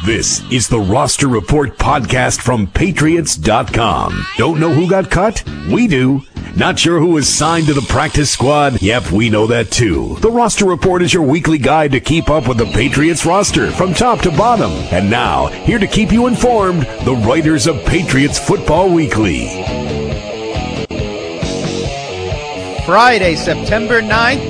This is the Roster Report podcast from Patriots.com. Don't know who got cut? We do. Not sure who was signed to the practice squad? Yep, we know that too. The Roster Report is your weekly guide to keep up with the Patriots roster from top to bottom. And now, here to keep you informed, the writers of Patriots Football Weekly. Friday, September 9th,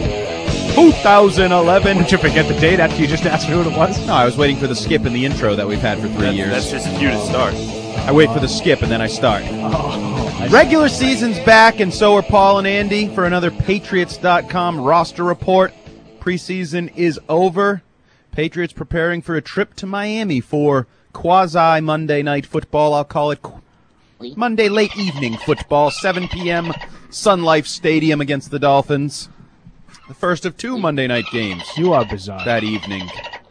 2011. Did you forget the date after you just asked me who it was? No, I was waiting for the skip in the intro that we've had for 3 years. That's just you to start. I wait for the skip and then I start. Oh, Regular season's back, and so are Paul and Andy for another Patriots.com roster report. Preseason is over. Patriots preparing for a trip to Miami for quasi-Monday night football. I'll call it Monday late evening football, 7 p.m., Sun Life Stadium against the Dolphins. The first of two Monday night games. You are bizarre. That evening.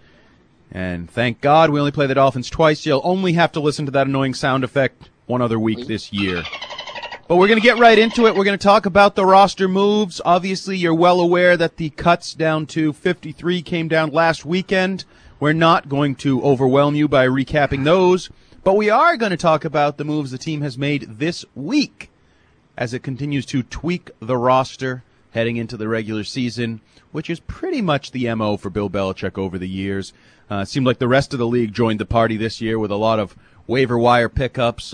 And thank God we only play the Dolphins twice. You'll only have to listen to that annoying sound effect one other week this year. But we're going to get right into it. We're going to talk about the roster moves. Obviously, you're well aware that the cuts down to 53 came down last weekend. We're not going to overwhelm you by recapping those. But we are going to talk about the moves the team has made this week as it continues to tweak the roster heading into the regular season, which is pretty much the MO for Bill Belichick over the years. It seemed like the rest of the league joined the party this year with a lot of waiver wire pickups.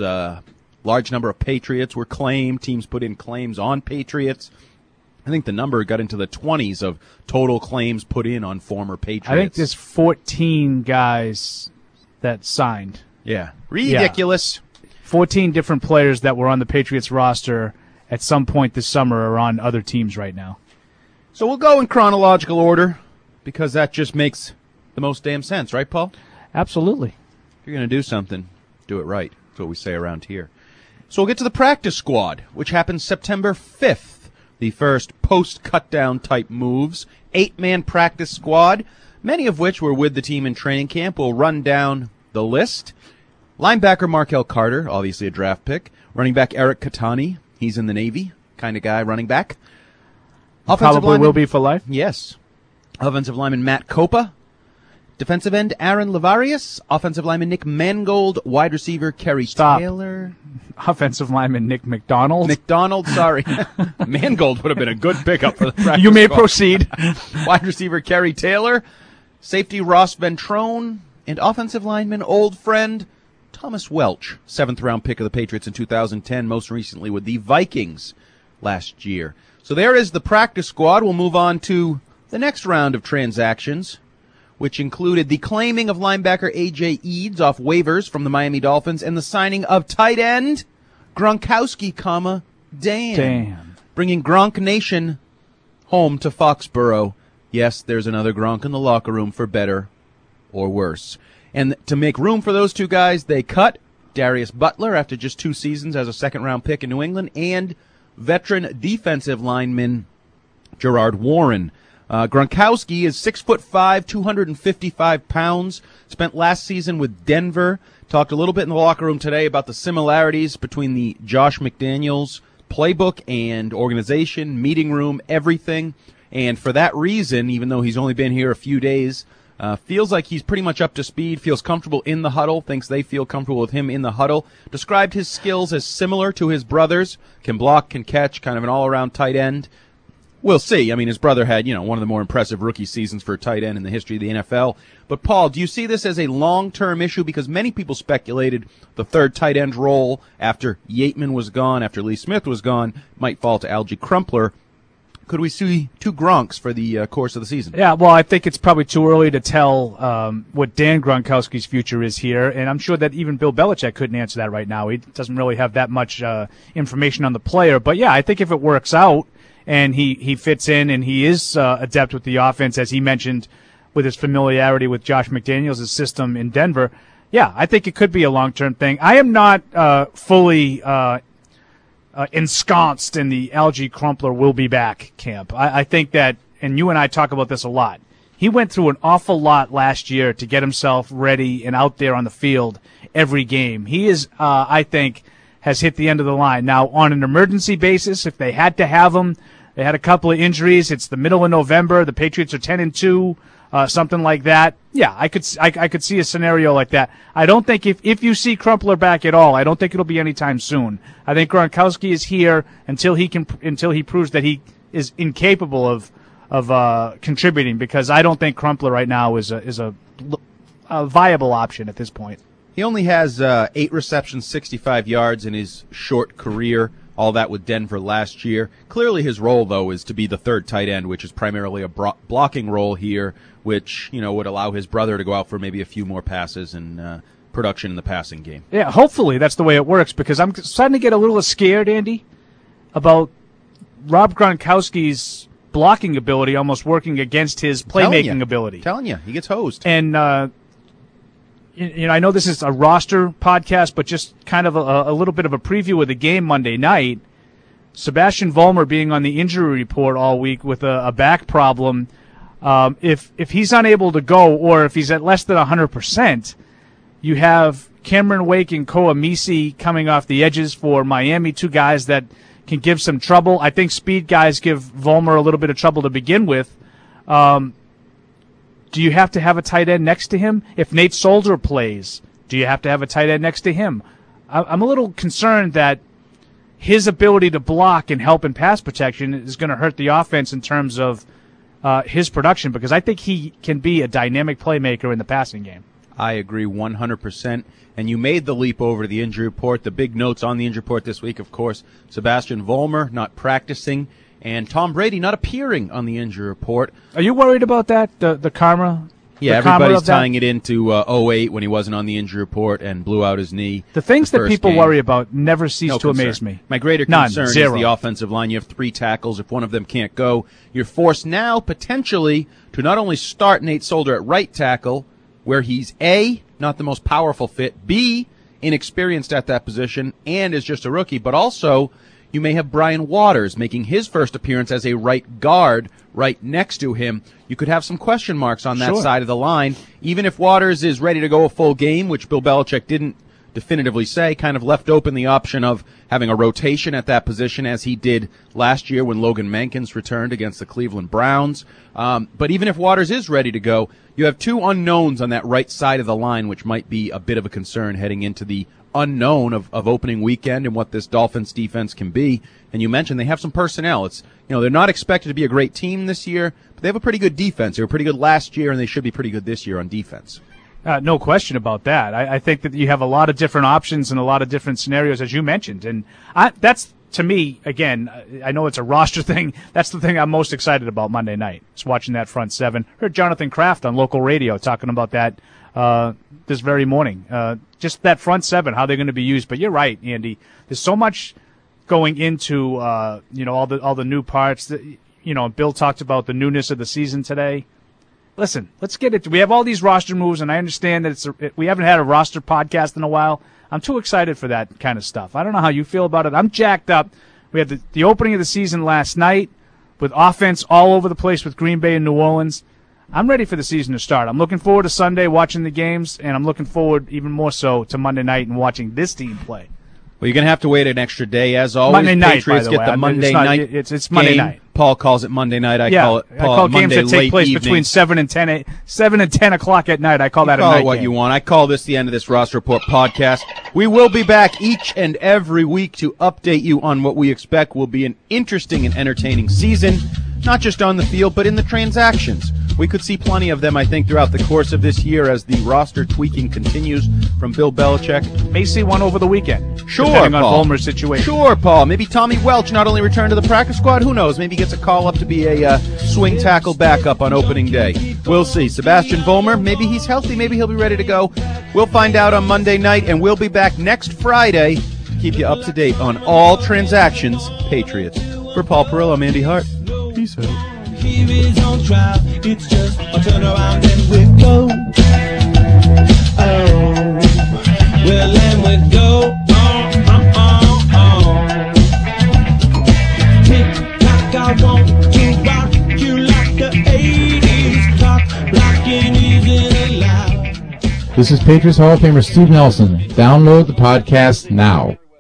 Large number of Patriots were claimed. Teams put in claims on Patriots. I think the number got into the 20s of total claims put in on former Patriots. I think there's 14 guys that signed. Yeah. Ridiculous. Yeah. 14 different players that were on the Patriots roster at some point this summer are on other teams right now. So we'll go in chronological order because that just makes the most damn sense, right, Paul? Absolutely. If you're going to do something, do it right. That's what we say around here. So we'll get to the practice squad, which happens September 5th. The first post-cut-down type moves. 8-man practice squad, many of which were with the team in training camp. We'll run down the list. Linebacker Markel Carter, obviously a draft pick. Running back Eric Katani. He's in the Navy, kind of guy, running back. Probably will be for life. Yes. Offensive lineman Matt Kopa. Defensive end Aaron Lavarius. Offensive lineman Nick Mangold. Wide receiver Kerry Taylor. Offensive lineman Nick McDonald. Sorry. Mangold would have been a good pickup for the practice You may squad. proceed. Wide receiver Kerry Taylor. Safety Ross Ventrone. And offensive lineman, old friend Thomas Welch, 7th-round pick of the Patriots in 2010, most recently with the Vikings last year. So there is the practice squad. We'll move on to the next round of transactions, which included the claiming of linebacker A.J. Eads off waivers from the Miami Dolphins and the signing of tight end Gronkowski, Dan. Bringing Gronk Nation home to Foxborough. Yes, there's another Gronk in the locker room for better or worse. And to make room for those two guys, they cut Darius Butler after just 2 seasons as a second-round pick in New England and veteran defensive lineman Gerard Warren. Gronkowski is 6'5", 255 pounds, spent last season with Denver. Talked a little bit in the locker room today about the similarities between the Josh McDaniels playbook and organization, meeting room, everything. And for that reason, even though he's only been here a few days, feels like he's pretty much up to speed, feels comfortable in the huddle, thinks they feel comfortable with him in the huddle. Described his skills as similar to his brothers, can block, can catch, kind of an all-around tight end. We'll see. I mean, his brother had, one of the more impressive rookie seasons for a tight end in the history of the NFL. But, Paul, do you see this as a long-term issue? Because many people speculated the third tight end role after Yateman was gone, after Lee Smith was gone, might fall to Algie Crumpler. Could we see 2 Gronks for the course of the season? Yeah, well, I think it's probably too early to tell what Dan Gronkowski's future is here, and I'm sure that even Bill Belichick couldn't answer that right now. He doesn't really have that much information on the player. But, yeah, I think if it works out and he fits in and he is adept with the offense, as he mentioned, with his familiarity with Josh McDaniels' system in Denver, yeah, I think it could be a long-term thing. I am not fully ensconced in the Algie Crumpler will be back camp. I think that, and you and I talk about this a lot, he went through an awful lot last year to get himself ready and out there on the field every game. He is, I think, has hit the end of the line. Now, on an emergency basis, if they had to have him, they had a couple of injuries. It's the middle of November. The Patriots are 10-2. something like that. Yeah, I could see a scenario like that. I don't think if you see Crumpler back at all, I don't think it'll be anytime soon. I think Gronkowski is here until he proves that he is incapable of contributing, because I don't think Crumpler right now is a viable option at this point. He only has 8 receptions, 65 yards in his short career. All that with Denver last year. Clearly his role, though, is to be the third tight end, which is primarily a blocking role here, which, would allow his brother to go out for maybe a few more passes and production in the passing game. Yeah, hopefully that's the way it works, because I'm starting to get a little scared, Andy, about Rob Gronkowski's blocking ability almost working against his playmaking ability. Telling you, he gets hosed. And, I know this is a roster podcast, but just kind of a little bit of a preview of the game Monday night. Sebastian Vollmer being on the injury report all week with a back problem. If he's unable to go, or if he's at less than 100%, you have Cameron Wake and Koa Misi coming off the edges for Miami, 2 guys that can give some trouble. I think speed guys give Vollmer a little bit of trouble to begin with. Do you have to have a tight end next to him? If Nate Solder plays, do you have to have a tight end next to him? I'm a little concerned that his ability to block and help in pass protection is going to hurt the offense in terms of his production, because I think he can be a dynamic playmaker in the passing game. I agree 100%. And you made the leap over to the injury report. The big notes on the injury report this week, of course, Sebastian Vollmer not practicing, and Tom Brady not appearing on the injury report. Are you worried about that, the karma? Yeah, everybody's tying it into 08 when he wasn't on the injury report and blew out his knee. The things that people worry about never cease to amaze me. My greater concern is the offensive line. You have 3 tackles. If one of them can't go, you're forced now potentially to not only start Nate Solder at right tackle, where he's A, not the most powerful fit, B, inexperienced at that position and is just a rookie, but also you may have Brian Waters making his first appearance as a right guard right next to him. You could have some question marks on that side of the line. Even if Waters is ready to go a full game, which Bill Belichick didn't definitively say, kind of left open the option of having a rotation at that position as he did last year when Logan Mankins returned against the Cleveland Browns. But even if Waters is ready to go, you have 2 unknowns on that right side of the line, which might be a bit of a concern heading into the unknown of opening weekend and what this Dolphins defense can be. And you mentioned they have some personnel. It's, they're not expected to be a great team this year, but they have a pretty good defense. They were pretty good last year, and they should be pretty good this year on defense. No question about that. I think that you have a lot of different options and a lot of different scenarios, as you mentioned. And that's, to me, again, I know it's a roster thing. That's the thing I'm most excited about Monday night, is watching that front 7. Heard Jonathan Kraft on local radio talking about that this very morning. Just that front 7, how they're going to be used. But you're right, Andy. There's so much going into all the new parts. That, Bill talked about the newness of the season today. Listen, let's get it. We have all these roster moves, and I understand that we haven't had a roster podcast in a while. I'm too excited for that kind of stuff. I don't know how you feel about it. I'm jacked up. We had the opening of the season last night with offense all over the place with Green Bay and New Orleans. I'm ready for the season to start. I'm looking forward to Sunday watching the games, and I'm looking forward even more so to Monday night and watching this team play. Well, you're going to have to wait an extra day, as always. Monday night, Patriots by the get way. the Monday night. It's Monday night. Paul calls it Monday night. I call games Monday that take place between 7 and 10 o'clock at night. I call that a night game. Call it what you want. I call this the end of this Roster Report podcast. We will be back each and every week to update you on what we expect will be an interesting and entertaining season, not just on the field, but in the transactions. We could see plenty of them, I think, throughout the course of this year as the roster tweaking continues from Bill Belichick. May see one over the weekend. Sure, depending on Paul. Vollmer's situation. Sure, Paul. Maybe Tommy Welch not only returned to the practice squad, who knows? Maybe gets a call up to be a swing tackle backup on opening day. We'll see. Sebastian Vollmer, maybe he's healthy. Maybe he'll be ready to go. We'll find out on Monday night, and we'll be back next Friday to keep you up to date on all transactions Patriots. For Paul Perillo, I'm Andy Hart. Peace out. He is on trial, it's just a turn around and we go. Oh, well then we go. Tick tock, I want to rock you like the 80s clock. Blocking isn't allowed. This is Patriots Hall of Famer Steve Nelson. Download the podcast now.